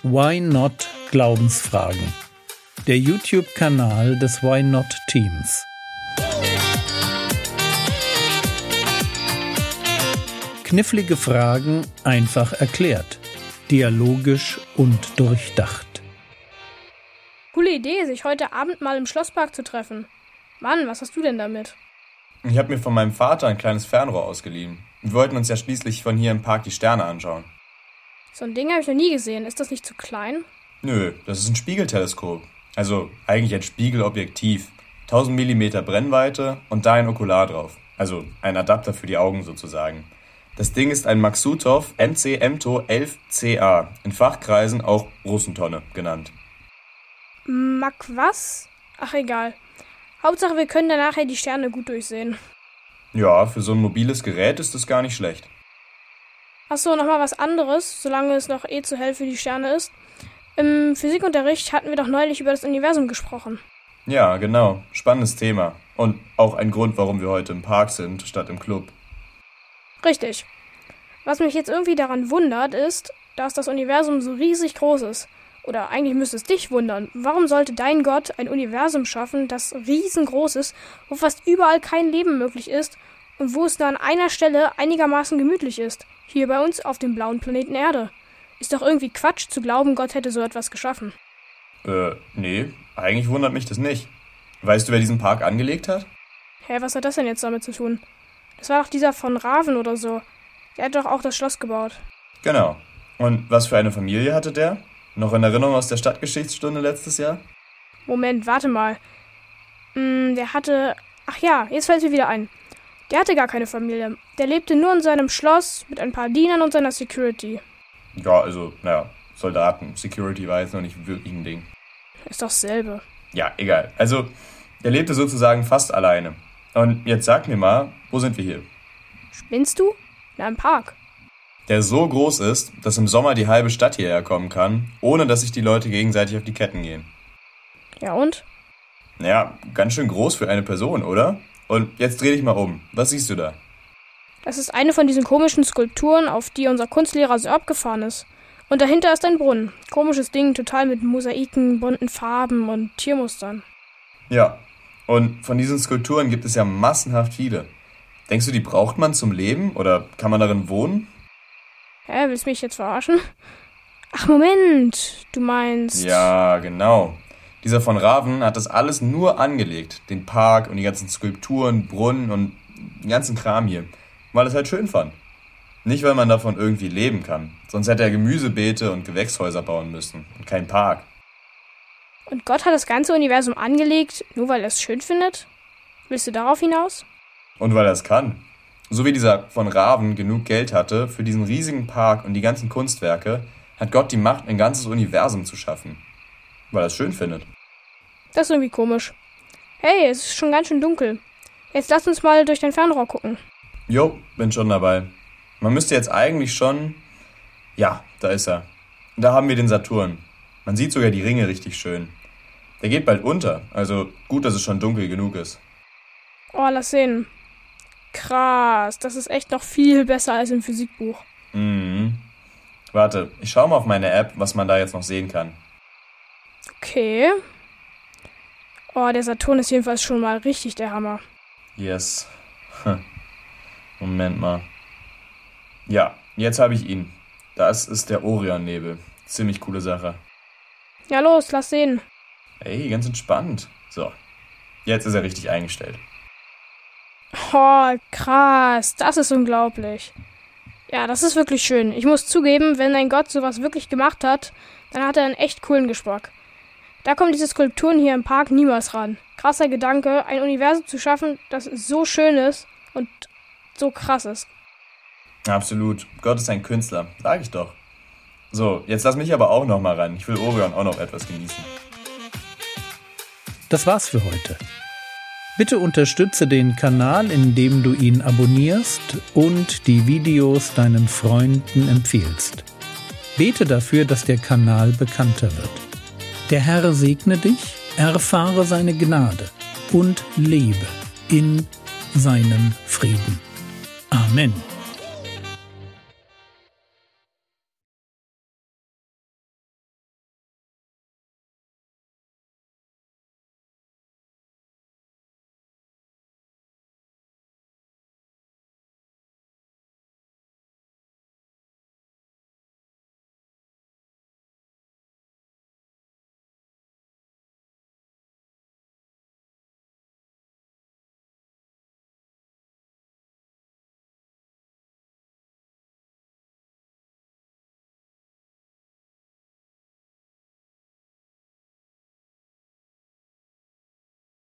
Why Not Glaubensfragen. Der YouTube-Kanal des Why Not Teams. Knifflige Fragen einfach erklärt. Dialogisch und durchdacht. Coole Idee, sich heute Abend mal im Schlosspark zu treffen. Mann, was hast du denn damit? Ich habe mir von meinem Vater ein kleines Fernrohr ausgeliehen. Wir wollten uns ja schließlich von hier im Park die Sterne anschauen. So ein Ding habe ich noch nie gesehen. Ist das nicht zu klein? Nö, das ist ein Spiegelteleskop. Also eigentlich ein Spiegelobjektiv. 1000 mm Brennweite und da ein Okular drauf. Also ein Adapter für die Augen sozusagen. Das Ding ist ein Maksutov MC-MTO 11CA, in Fachkreisen auch Russentonne genannt. Mak was? Ach egal. Hauptsache wir können dann nachher die Sterne gut durchsehen. Ja, für so ein mobiles Gerät ist das gar nicht schlecht. Achso, nochmal was anderes, solange es noch zu hell für die Sterne ist. Im Physikunterricht hatten wir doch neulich über das Universum gesprochen. Ja, genau. Spannendes Thema. Und auch ein Grund, warum wir heute im Park sind, statt im Club. Richtig. Was mich jetzt irgendwie daran wundert, ist, dass das Universum so riesig groß ist. Oder eigentlich müsste es dich wundern. Warum sollte dein Gott ein Universum schaffen, das riesengroß ist, wo fast überall kein Leben möglich ist und wo es nur an einer Stelle einigermaßen gemütlich ist? Hier bei uns auf dem blauen Planeten Erde. Ist doch irgendwie Quatsch zu glauben, Gott hätte so etwas geschaffen. Nee, eigentlich wundert mich das nicht. Weißt du, wer diesen Park angelegt hat? Hä, was hat das denn jetzt damit zu tun? Das war doch dieser von Raven oder so. Der hat doch auch das Schloss gebaut. Genau. Und was für eine Familie hatte der? Noch in Erinnerung aus der Stadtgeschichtsstunde letztes Jahr? Moment, warte mal. Der hatte... Ach ja, jetzt fällt mir wieder ein. Der hatte gar keine Familie. Der lebte nur in seinem Schloss mit ein paar Dienern und seiner Security. Ja, also, Soldaten. Security war jetzt noch nicht wirklich ein Ding. Ist doch dasselbe. Ja, egal. Also, der lebte sozusagen fast alleine. Und jetzt sag mir mal, wo sind wir hier? Spinnst du? Na, im Park. Der so groß ist, dass im Sommer die halbe Stadt hierher kommen kann, ohne dass sich die Leute gegenseitig auf die Ketten gehen. Ja und? Naja, ganz schön groß für eine Person, oder? Und jetzt dreh dich mal um. Was siehst du da? Das ist eine von diesen komischen Skulpturen, auf die unser Kunstlehrer so abgefahren ist. Und dahinter ist ein Brunnen. Komisches Ding, total mit Mosaiken, bunten Farben und Tiermustern. Ja, und von diesen Skulpturen gibt es ja massenhaft viele. Denkst du, die braucht man zum Leben oder kann man darin wohnen? Hä, willst du mich jetzt verarschen? Ach, Moment, du meinst... Ja, genau. Dieser von Raven hat das alles nur angelegt. Den Park und die ganzen Skulpturen, Brunnen und den ganzen Kram hier. Weil er es halt schön fand. Nicht, weil man davon irgendwie leben kann. Sonst hätte er Gemüsebeete und Gewächshäuser bauen müssen und keinen Park. Und Gott hat das ganze Universum angelegt, nur weil er es schön findet? Willst du darauf hinaus? Und weil er es kann. So wie dieser von Raven genug Geld hatte für diesen riesigen Park und die ganzen Kunstwerke, hat Gott die Macht, ein ganzes Universum zu schaffen. Weil er es schön findet. Das ist irgendwie komisch. Hey, es ist schon ganz schön dunkel. Jetzt lass uns mal durch dein Fernrohr gucken. Jo, bin schon dabei. Man müsste jetzt eigentlich schon... Ja, da ist er. Da haben wir den Saturn. Man sieht sogar die Ringe richtig schön. Der geht bald unter, also gut, dass es schon dunkel genug ist. Oh, lass sehen. Krass, das ist echt noch viel besser als im Physikbuch. Warte, ich schaue mal auf meine App, was man da jetzt noch sehen kann. Okay. Oh, der Saturn ist jedenfalls schon mal richtig der Hammer. Yes. Moment mal. Ja, jetzt habe ich ihn. Das ist der Orionnebel. Ziemlich coole Sache. Ja, los, lass sehen. Ey, ganz entspannt. So, jetzt ist er richtig eingestellt. Oh, krass, das ist unglaublich. Ja, das ist wirklich schön. Ich muss zugeben, wenn ein Gott sowas wirklich gemacht hat, dann hat er einen echt coolen Geschmack. Da kommen diese Skulpturen hier im Park niemals ran. Krasser Gedanke, ein Universum zu schaffen, das so schön ist und so krass ist. Absolut. Gott ist ein Künstler, sag ich doch. So, jetzt lass mich aber auch noch mal ran. Ich will Orion auch noch etwas genießen. Das war's für heute. Bitte unterstütze den Kanal, indem du ihn abonnierst und die Videos deinen Freunden empfiehlst. Bete dafür, dass der Kanal bekannter wird. Der Herr segne dich, erfahre seine Gnade und lebe in seinem Frieden. Amen.